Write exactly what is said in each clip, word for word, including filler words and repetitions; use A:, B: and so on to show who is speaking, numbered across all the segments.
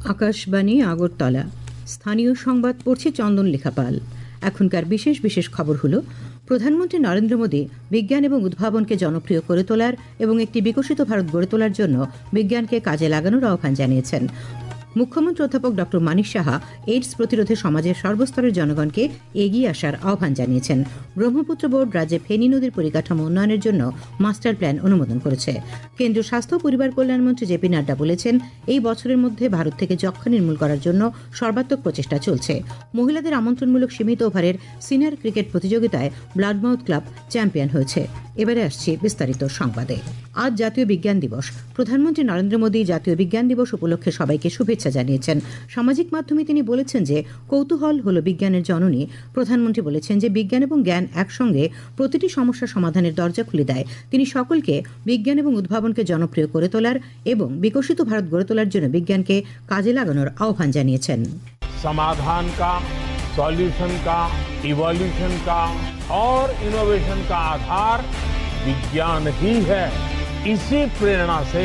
A: আকাশবাণী আগরতলা। স্থানীয় সংবাদ পড়ছে চন্দন লেখাপাল। এখনকার বিশেষ বিশেষ খবর হলো, প্রধানমন্ত্রী নরেন্দ্র মোদী বিজ্ঞান এবং উদ্ভাবনকে জনপ্রিয় করে তোলার এবং একটি বিকশিত ভারত গড়ে তোলার জন্য বিজ্ঞানকে কাজে লাগানোর আহ্বান জানিয়েছেন। মুখ্যমন্ত্রী অধ্যাপক ডক্টর মানিক সাহা এইডস প্রতিরোধে সমাজের সর্বস্তরের জনগণকে এগিয়ে আসার আহ্বান জানিয়েছেন। ব্রহ্মপুত্র বোর্ড রাজ্যে ফেনী নদীর পরিকাঠামো উন্নয়নের জন্য মাস্টার প্ল্যান অনুমোদন করেছে। কেন্দ্রীয় স্বাস্থ্য ও পরিবার কল্যাণমন্ত্রী জেপি নাড্ডা বলেছেন, এই বছরের মধ্যে ভারত থেকে যক্ষ্মা নির্মূল করার জন্য সর্বাত্মক প্রচেষ্টা চলছে। মহিলাদের আমন্ত্রণমূলক সীমিত ওভারের সিনিয়র ক্রিকেট প্রতিযোগিতায় ব্লাডমাউথ ক্লাব চ্যাম্পিয়ন হয়েছে। এবারে আসছে বিস্তারিত সংবাদে। আজ জাতীয় বিজ্ঞান দিবস। প্রধানমন্ত্রী নরেন্দ্র মোদী জাতীয় বিজ্ঞান দিবস উপলক্ষে সবাইকে শুভেচ্ছা জানিয়েছেন। সামাজিক মাধ্যমে তিনি বলেছেন যে কৌতূহল হলো বিজ্ঞানের জননী। প্রধানমন্ত্রী বলেছেন যে বিজ্ঞান এবং জ্ঞান একসঙ্গে প্রতিটি সমস্যা সমাধানের দরজা খুলে দেয়। তিনি সকলকে বিজ্ঞান এবং উদ্ভাবনকে জনপ্রিয় করে তোলার এবং বিকশিত ভারত গড়ে তোলার জন্য বিজ্ঞানকে কাজে লাগানোর আহ্বান জানিয়েছেন।
B: समाधान का, सॉल्यूशन का, इवोल्यूशन का और इनोवेशन का आधार विज्ञान ही है। इसी प्रेरणा से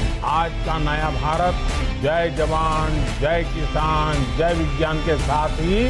B: आज का नया भारत जय जवान, जय किसान, जय विज्ञान के साथ ही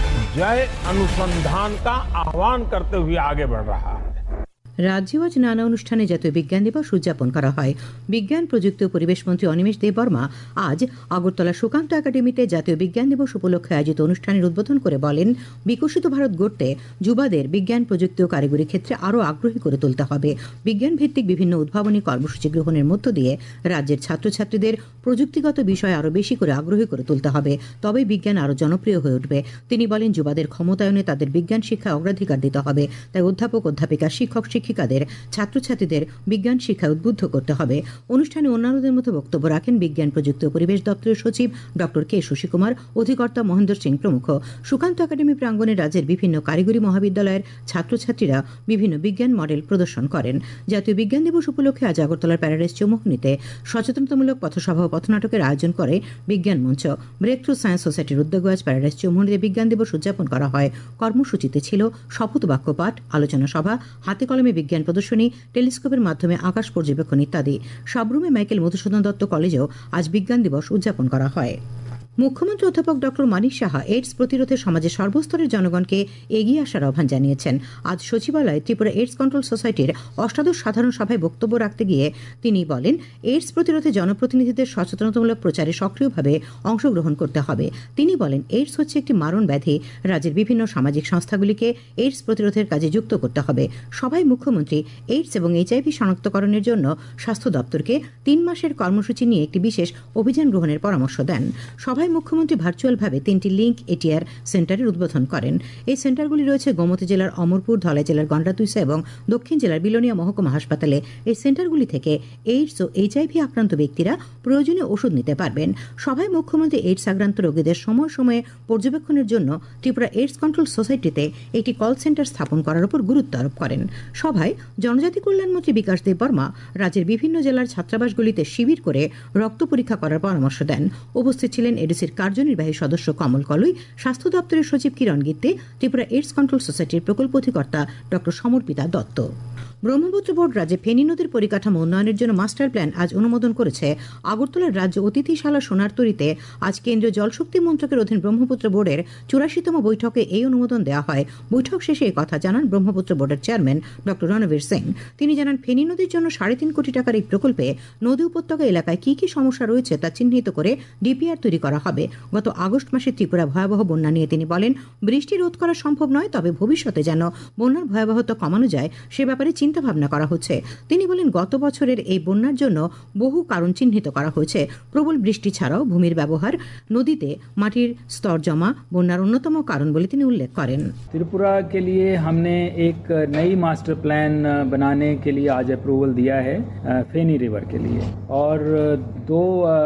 B: जय अनुसंधान का आह्वान करते हुए आगे बढ़ रहा है।
A: রাজ্যে আজ নানা অনুষ্ঠানে জাতীয় বিজ্ঞান দিবস উদযাপন করা হয়। বিজ্ঞান, প্রযুক্তি ও পরিবেশ মন্ত্রী অনিমেষ দেববর্মা আজ আগরতলা সুকান্ত একাডেমিতে জাতীয় বিজ্ঞান দিবস উপলক্ষে আয়োজিত অনুষ্ঠানের উদ্বোধন করে বলেন, বিকশিত ভারত গড়তে যুবাদের বিজ্ঞান, প্রযুক্তি ও কারিগরি ক্ষেত্রে আরও আগ্রহী করে তুলতে হবে। বিজ্ঞান ভিত্তিক বিভিন্ন উদ্ভাবনী কর্মসূচি গ্রহণের মধ্য দিয়ে রাজ্যের ছাত্রছাত্রীদের প্রযুক্তিগত বিষয়ে আরও বেশি করে আগ্রহী করে তুলতে হবে, তবে বিজ্ঞান আরও জনপ্রিয় হয়ে উঠবে। তিনি বলেন, যুবাদের ক্ষমতায়নে তাদের বিজ্ঞান শিক্ষায় অগ্রাধিকার দিতে হবে। তাই অধ্যাপক, অধ্যাপিকা, শিক্ষক, শিক্ষিকাদের ছাত্রছাত্রীদের বিজ্ঞান শিক্ষায় উদ্বুদ্ধ করতে হবে। অনুষ্ঠানে অন্যান্যদের মধ্যে বক্তব্য রাখেন বিজ্ঞান, প্রযুক্তি ও পরিবেশ দপ্তরের সচিব ডক্টর কে শশী কুমার, অধিকর্তা মহেন্দ্র সিং প্রমুখ। সুকান্ত একাডেমি প্রাঙ্গণে রাজ্যের বিভিন্ন কারিগরি মহাবিদ্যালয়ের ছাত্রছাত্রীরা বিভিন্ন বিজ্ঞান মডেল প্রদর্শন করেন। জাতীয় বিজ্ঞান দিবস উপলক্ষে আজ আগরতলার প্যারাডাইস চৌমুহনীতে সচেতনতামূলক পথসভা ও পথনাটকের আয়োজন করে বিজ্ঞান মঞ্চ। ব্রেক থ্রু সায়েন্স সোসাইটির উদ্যোগে আজ প্যারাডাইস চৌমুহনীতে বিজ্ঞান দিবস উদযাপন করা হয়। কর্মসূচিতে ছিল শপথ বাক্য পাঠ, আলোচনা সভা, হাতে কলমে বিজ্ঞান প্রদর্শনী, টেলিস্কোপের মাধ্যমে আকাশ পর্যবেক্ষণ ইত্যাদি। সাবরুমে মাইকেল মধুসূদন দত্ত কলেজেও আজ বিজ্ঞান দিবস উদযাপন করা হয়। মুখ্যমন্ত্রী অধ্যাপক ডক্টর মানিক সাহা এইডস প্রতিরোধে সমাজের সর্বস্তরের জনগণকে এগিয়ে আসার আহ্বান জানিয়েছেন। আজ সচিবালয়ে ত্রিপুরা এইডস কন্ট্রোল সোসাইটির অষ্টাদশ সাধারণ সভায় বক্তব্য রাখতে গিয়ে তিনি বলেন, এইডস প্রতিরোধে জনপ্রতিনিধিদের সচেতনতামূলক প্রচারে সক্রিয়ভাবে অংশগ্রহণ করতে হবে। তিনি বলেন, এইডস হচ্ছে একটি মারণ ব্যাধি। রাজ্যের বিভিন্ন সামাজিক সংস্থাগুলিকে এইডস প্রতিরোধের কাজে যুক্ত করতে হবে। সভায় মুখ্যমন্ত্রী এইডস এবং এইচআইভি শনাক্তকরণের জন্য স্বাস্থ্য দপ্তরকে তিন মাসের কর্মসূচি নিয়ে একটি বিশেষ অভিযান গ্রহণের পরামর্শ দেন। সভায় মুখ্যমন্ত্রী ভার্চুয়ালভাবে তিনটি লিঙ্ক এটিআর সেন্টারের উদ্বোধন করেন। এই সেন্টারগুলি রয়েছে গোমতী জেলার অমরপুর, ধলাই জেলার গন্ডাতুইসা এবং দক্ষিণ জেলার বিলোনিয়া মহকুমা হাসপাতালে। এই সেন্টারগুলি থেকে এইডস ও এইচআইভি আক্রান্ত ব্যক্তিরা প্রয়োজনীয় ওষুধ নিতে পারবেন। সভায় মুখ্যমন্ত্রী এইডস আক্রান্ত রোগীদের সময় সময়ে পর্যবেক্ষণের জন্য ত্রিপুরা এইডস কন্ট্রোল সোসাইটিতে একটি কল সেন্টার স্থাপন করার উপর গুরুত্ব আরোপ করেন। সভায় জনজাতি কল্যাণমন্ত্রী বিকাশ দেববর্মা রাজ্যের বিভিন্ন জেলার ছাত্রাবাসগুলিতে শিবির করে রক্ত পরীক্ষা করার পরামর্শ দেন। উপস্থিত ছিলেন এডিসির কার্যনির্বাহী সদস্য কমল কলই, স্বাস্থ্য দপ্তরের সচিব কিরণ গিত্তে, ত্রিপুরা এইডস কন্ট্রোল সোসাইটির প্রকল্প অধিকর্তা ডক্টর সমর্পিতা দত্ত। ব্রহ্মপুত্র বোর্ড রাজ্যে ফেনী নদীর পরিকাঠামো উন্নয়নের জন্য মাস্টার প্ল্যান আজ অনুমোদন করেছে। আগরতলার রাজ্য অতিথিশালা সোনারতরীতে আজ কেন্দ্রীয় জলশক্তি মন্ত্রকের অধীন ব্রহ্মপুত্র বোর্ডের চুরাশিতম বৈঠকে এই অনুমোদন দেওয়া হয়। বৈঠক শেষে এই কথা জানান ব্রহ্মপুত্র বোর্ডের চেয়ারম্যান ডক্টর রণবীর সিং। তিনি জানান, ফেনী নদীর জন্য সাড়ে তিন কোটি টাকার এই প্রকল্পে নদী উপত্যকা এলাকায় কি কি সমস্যা রয়েছে তা চিহ্নিত করে ডিপিআর তৈরি করা হবে। গত আগস্ট মাসে ত্রিপুরা ভয়াবহ বন্যা নিয়ে তিনি বলেন, বৃষ্টি রোধ করা সম্ভব নয়, তবে ভবিষ্যতে যেন বন্যার ভয়াবহতা কমানো যায় সে ব্যাপারে চিন্তা ভাবনা করা হচ্ছে। তিনি বলেন, গত বছরের এই বন্যার জন্য বহু কারণ চিহ্নিত করা হয়েছে। প্রবল বৃষ্টি ছাড়াও ভূমির ব্যবহার, নদীতে মাটির স্তর জমা বন্যার অন্যতম কারণ বলে তিনি উল্লেখ করেন।
C: त्रिपुरा के लिए हमने एक नई मास्टर प्लान बनाने के लिए आज अप्रूवल दिया है फेनी रिवर के लिए, और दो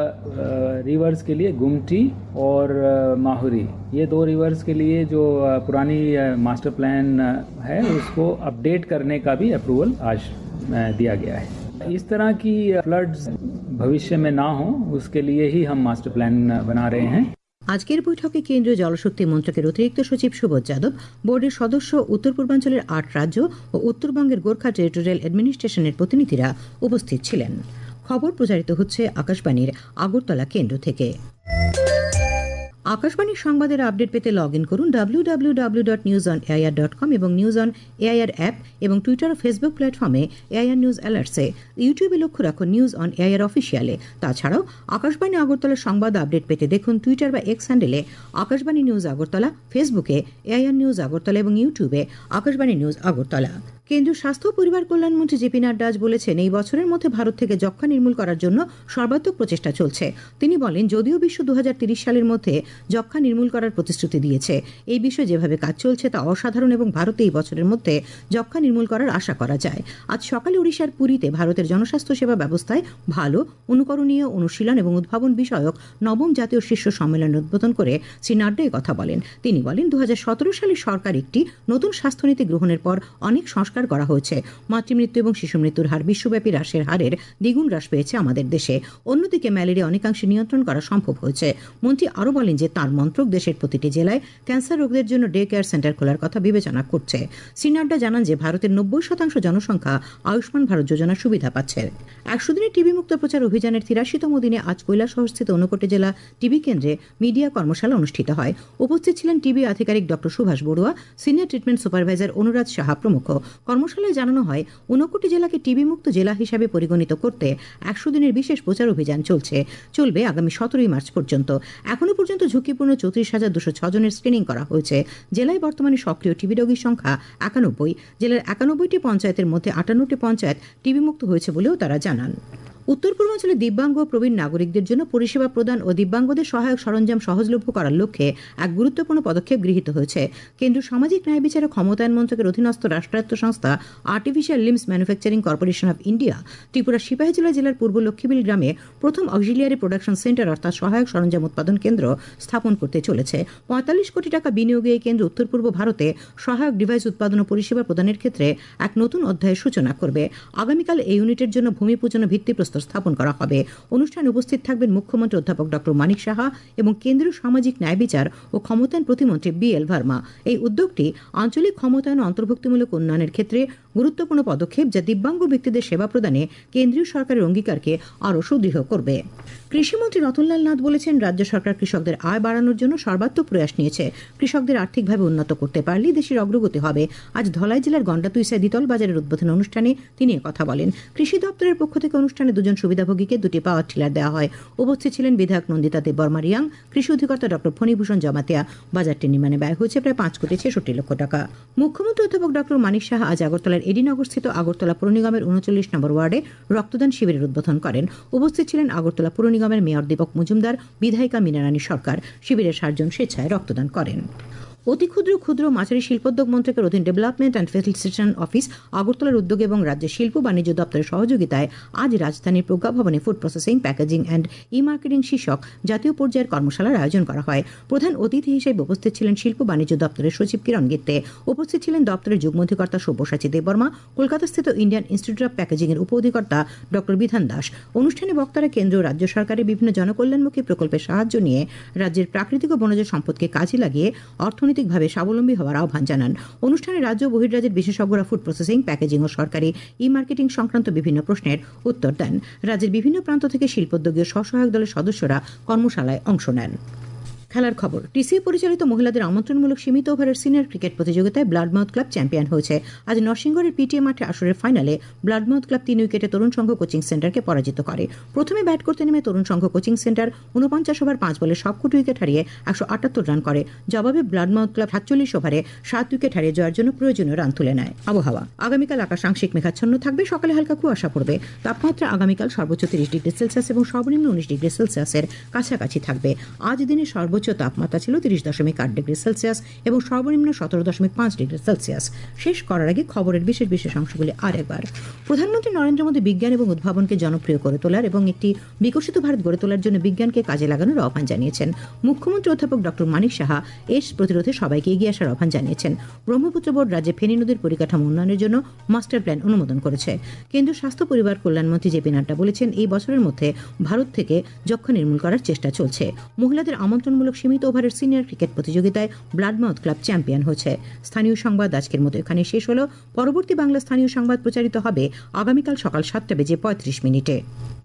C: रिवर्स के लिए गुमटी और माहुरी, ये दो रिवर्स के लिए जो पुरानी मास्टर प्लान है उसको अपडेट करने का भी अप्रूवल आज दिया गया है। इस तरह की फ्लड्स भविष्य में ना हो उसके लिए ही हम मास्टर प्लान बना रहे हैं।
A: আজকের বৈঠকে কেন্দ্রীয় জলশক্তি মন্ত্রকের অতিরিক্ত সচিব সুবোধ যাদব, বোর্ডের সদস্য, উত্তর পূর্বাঞ্চলের আট রাজ্য ও উত্তরবঙ্গের গোর্খা টেরিটোরিয়াল অ্যাডমিনিস্ট্রেশনের প্রতিনিধিরা উপস্থিত ছিলেন। খবর প্রচারিত হচ্ছে আকাশবাণীর আগরতলা কেন্দ্র থেকে। আকাশবাণীর সংবাদের আপডেট পেতে লগ ইন করুন W W W dot news on AIR dot com এবং নিউজ অন এআইআর অ্যাপ এবং টুইটার ও ফেসবুক প্ল্যাটফর্মে এআইআর নিউজ অ্যালার্টসে। ইউটিউবে লক্ষ্য রাখুন নিউজ অন এআইআর অফিসিয়ালে। তাছাড়াও আকাশবাণী আগরতলার সংবাদ আপডেট পেতে দেখুন টুইটার বা এক্স হ্যান্ডেলে আকাশবাণী নিউজ আগরতলা, ফেসবুকে এআইআর নিউজ আগরতলা এবং ইউটিউবে আকাশবাণী নিউজ আগরতলা। কেন্দ্রীয় স্বাস্থ্য ও পরিবার কল্যাণমন্ত্রী জেপি নাড্ডা আজ বলেছেন, এই বছরের মধ্যে ভারত থেকে যক্ষ্মা নির্মূল করার জন্য সর্বাত্মক প্রচেষ্টা চলছে। তিনি বলেন, যদিও বিশ্ব দু হাজার তিরিশ সালের মধ্যে যক্ষ্মা নির্মূল করার প্রতিশ্রুতি দিয়েছে, এই বিষয়ে যেভাবে কাজ চলছে তা অসাধারণ এবং ভারতে এই বছরের মধ্যে যক্ষ্মা নির্মূল করার আশা করা যায়। আজ সকালে ওড়িশার পুরীতে ভারতের জনস্বাস্থ্য সেবা ব্যবস্থায় ভালো, অনুকরণীয়, অনুশীলন এবং উদ্ভাবন বিষয়ক নবম জাতীয় শীর্ষ সম্মেলন উদ্বোধন করে শ্রী নাড্ডা এই কথা বলেন। তিনি বলেন, দু হাজার সতেরো সালে সরকার একটি নতুন স্বাস্থ্যনীতি গ্রহণের পর অনেক সংস্কার করা হয়েছে। মাতৃমৃত্যু এবং শিশু মৃত্যুর হার বিশ্বব্যাপী হ্রাসের হারের দ্বিগুণ হ্রাস পেয়েছে আমাদের দেশে। অন্যদিকে ম্যালেরিয়া অনেকাংশে নিয়ন্ত্রণ করা সম্ভব হয়েছে। মন্ত্রী আরও বলেন যে তার মন্ত্রক দেশের প্রতিটি জেলায় ক্যান্সার রোগীদের জন্য ডে কেয়ার সেন্টার খোলার কথা বিবেচনা করছে। শ্রী নাড্ডা জানান যে ভারতের নব্বই শতাংশ জনসংখ্যা আয়ুষ্মান ভারত যোজনার সুবিধা পাচ্ছে। একশো দিনের টিবি মুক্ত প্রচার অভিযানের তিরাশিতম দিনে আজ কৈলাসহরস্থিত ঊনকোটি জেলা টিবি কেন্দ্রে মিডিয়া কর্মশালা অনুষ্ঠিত হয়। উপস্থিত ছিলেন টিবি আধিকারিক doctor Subhash Barua, senior treatment supervisor Anuraj Saha প্রমুখ। কর্মশালায় জানানো হয়, ঊনকোটি জেলাকে টিবি মুক্ত জেলা হিসাবে পরিগণিত করতে একশো দিনের বিশেষ প্রচার অভিযান চলছে চলবে আগামী সতেরোই মার্চ পর্যন্ত। এখনো পর্যন্ত ঝুঁকিপূর্ণ চৌত্রিশ হাজার দুশো ছ জনের স্ক্রিনিং করা হয়েছে। জেলায় বর্তমানে সক্রিয় টিবি রোগীর সংখ্যা একানব্বই। জেলার একানব্বইটি পঞ্চায়েতের মধ্যে আটান্নটি পঞ্চায়েত টিবি মুক্ত হয়েছে বলেও তারা জানান। উত্তর পূর্বাঞ্চলে দিব্যাঙ্গ ও প্রবীণ নাগরিকদের জন্য পরিষেবা প্রদান ও দিব্যাঙ্গদের সহায়ক সরঞ্জাম সহজলভ্য করার লক্ষ্যে এক গুরুত্বপূর্ণ পদক্ষেপ গৃহীত হয়েছে। কেন্দ্রীয় সামাজিক ন্যায় বিচার ও ক্ষমতায়ন মন্ত্রকের অধীনস্থ রাষ্ট্রায়ত্ত সংস্থা artificial limbs manufacturing corporation of India Tripura Sipahijala জেলার পূর্ব লক্ষ্মীবিল গ্রামে প্রথম অক্সিলিয়ারি প্রোডাকশন সেন্টার অর্থাৎ সহায়ক সরঞ্জাম উৎপাদন কেন্দ্র স্থাপন করতে চলেছে। পঁয়তাল্লিশ কোটি টাকা বিনিয়োগে এই কেন্দ্র উত্তর পূর্ব ভারতে সহায়ক ডিভাইস উৎপাদন ও পরিষেবা প্রদানের ক্ষেত্রে এক নতুন অধ্যায়ের সূচনা করবে। আগামীকাল এই ইউনিটের জন্য ভূমি পূজন ও ভিত্তিপ্রস্তর স্থাপন করা হবে। অনুষ্ঠানে উপস্থিত থাকবেন মুখ্যমন্ত্রী অধ্যাপক ডক্টর মানিক সাহা এবং কেন্দ্রীয় সামাজিক ন্যায় বিচার ও ক্ষমতায়ন প্রতিমন্ত্রী বি এল ভার্মা। এই উদ্যোগটি আঞ্চলিক ক্ষমতায়ন ও অন্তর্ভুক্তিমূলক উন্নয়নের ক্ষেত্রে গুরুত্বপূর্ণ পদক্ষেপ, যা দিব্যাঙ্গ ব্যক্তিদের সেবা প্রদানে কেন্দ্রীয় সরকারের অঙ্গীকারকে আরও সুদৃঢ় করবে। কৃষিমন্ত্রী রতনলাল নাথ বলেছেন, রাজ্য সরকার কৃষকদের আয় বাড়ানোর জন্য সর্বাত্মক প্রয়াস নিয়েছে। কৃষকদের আর্থিকভাবে উন্নত করতে পারলেই দেশের অগ্রগতি হবে। আজ ধলাই জেলার গন্ডাতুইসায় দ্বিতল বাজারের উদ্বোধন অনুষ্ঠানে তিনি কথা বলেন। কৃষি দপ্তরের পক্ষ থেকে অনুষ্ঠানে দুজন সুবিধাভোগীকে দুটি পাওয়ার টিলার দেওয়া হয়। উপস্থিত ছিলেন বিধায়ক নন্দিতা দেববর্মা রিয়াং, কৃষি অধিকর্তা ডক্টর ফণীভূষণ জমাতিয়া। বাজারটি নির্মাণে ব্যয় হয়েছে প্রায় পাঁচ কোটি ছেষট্টি লক্ষ টাকা। মুখ্যমন্ত্রী অধ্যাপক ডক্টর মানিক সাহা আজ আগরতলার এডিনগরস্থিত আগরতলা পুর নিগমের উনচল্লিশ নম্বর ওয়ার্ডে রক্তদান শিবিরের উদ্বোধন করেন। উপস্থিত ছিলেন আগরতলা পুর নিগমের মেয়র দীপক মজুমদার, বিধায়িকা মীনারানী সরকার। শিবিরের ষাটজন স্বেচ্ছায় রক্তদান করেন। অতি ক্ষুদ্র ক্ষুদ্র মাঝারি শিল্পোদ্যোগ মন্ত্রকের অধীন ডেভেলপমেন্ট অ্যান্ড ফেসিলিটেশন অফিস আগরতলার উদ্যোগ এবং রাজ্যের শিল্প বাণিজ্য দপ্তরের সহযোগিতায় আজ রাজধানীর প্রজ্ঞাভবনে food processing, packaging and e marketing শীর্ষক জাতীয় পর্যায়ের কর্মশালার আয়োজন করা হয়। প্রধান অতিথি হিসেবে উপস্থিত ছিলেন শিল্প বাণিজ্য দপ্তরের সচিব কিরণ গিত্তে। উপস্থিত ছিলেন দপ্তরের যুগ্ম অধিকর্তা সব্যসাচী দেববর্মা, কলকাতাস্থিত ইন্ডিয়ান ইনস্টিটিউট অব প্যাকেজিং এর উপ অধিকর্তা ডক্টর বিধান দাস। অনুষ্ঠানে বক্তারা কেন্দ্র ও রাজ্য সরকারের বিভিন্ন জনকল্যাণমুখী প্রকল্পের সাহায্য নিয়ে রাজ্যের প্রাকৃতিক ও বনজ সম্পদকে কাজে লাগিয়ে অর্থনৈতিকভাবে স্বাবলম্বী হওয়ার আহ্বান জানান। অনুষ্ঠানে রাজ্য ও বহির্রাজ্যের বিশেষজ্ঞরা ফুড প্রসেসিং, প্যাকেজিং ও সরকারি ই মার্কেটিং সংক্রান্ত বিভিন্ন প্রশ্নের উত্তর দেন। রাজ্যের বিভিন্ন প্রান্ত থেকে শিল্পোদ্যোগী ও স্বসহায়ক দলের সদস্যরা কর্মশালায় অংশ নেন। খেলার খবর। টিসিএ পরিচালিত মহিলাদের আমন্ত্রণমূলক সীমিত ওভারের সিনিয়র ক্রিকেট প্রতিযোগিতায় ব্লাডমাউথ ক্লাব চ্যাম্পিয়ন হয়েছে। আজ নরসিংগড়ের পিটিএ মাঠে আসরের ফাইনালে ব্লাডমাউথ ক্লাব তিন উইকেটে তরুণ সংঘ কোচিং সেন্টারকে পরাজিত করে। প্রথমে ব্যাট করতে নেমে তরুণ সংঘ কোচিং সেন্টার উনপঞ্চাশ ওভার পাঁচ বলে সবকটি উইকেট হারিয়ে একশো আটাত্তর রান করে। জবাবে ব্লাডমাউথ ক্লাব সাতচল্লিশ ওভারে সাত উইকেট হারিয়ে জয়ের জন্য প্রয়োজনীয় রান তুলে নেয়। আবহাওয়া। আগামীকাল আকাশ আংশিক মেঘাচ্ছন্ন থাকবে, সকালে হালকা কুয়াশা পড়বে। তাপমাত্রা আগামীকাল সর্বোচ্চ তিরিশ ডিগ্রি সেলসিয়াস এবং সর্বনিম্ন উনিশ ডিগ্রি সেলসিয়াসের কাছাকাছি থাকবে। আজ দিনের সর্বোচ্চ তাপমাত্রা ছিল তিরিশ দশমিক আট ডিগ্রি সেলসিয়াস এবং সর্বনিম্ন সতেরো দশমিক পাঁচ ডিগ্রি সেলসিয়াস। শেষ করার আগে খবরের বিশেষ বিশেষ অংশগুলি আরেকবার। প্রধানমন্ত্রী নরেন্দ্র মোদী বিজ্ঞান এবং উদ্ভাবনকে জনপ্রিয় করে তোলার এবং একটি বিকশিত ভারত গড়ে তোলার জন্য বিজ্ঞানকে কাজে লাগানোর আহ্বান জানিয়েছেন। মুখ্যমন্ত্রী অধ্যাপক ডক্টর মানিক সাহা এস প্রতিরোধে সবাইকে এগিয়ে আসার আহ্বান জানিয়েছেন। ব্রহ্মপুত্র বোর্ড রাজ্যে ফেনী নদীর পরিকাঠামো উন্নয়নের জন্য মাস্টার প্ল্যান অনুমোদন করেছে। কেন্দ্রীয় স্বাস্থ্য পরিবার কল্যাণমন্ত্রী জেপি নাড্ডা বলেছেন, এই বছরের মধ্যে ভারত থেকে যক্ষ্মা নির্মূল করার চেষ্টা চলছে। মহিলাদের আমন্ত্রণমূলক সীমিত ওভারের সিনিয়র ক্রিকেট প্রতিযোগিতায় ব্লাডমাউথ ক্লাব চ্যাম্পিয়ন হয়েছে। স্থানীয় সংবাদ আজকের মতো এখানে শেষ হলো। পরবর্তী বাংলা স্থানীয় সংবাদ প্রচারিত হবে আগামীকাল সকাল সাতটা বেজে পঁয়ত্রিশ মিনিটে।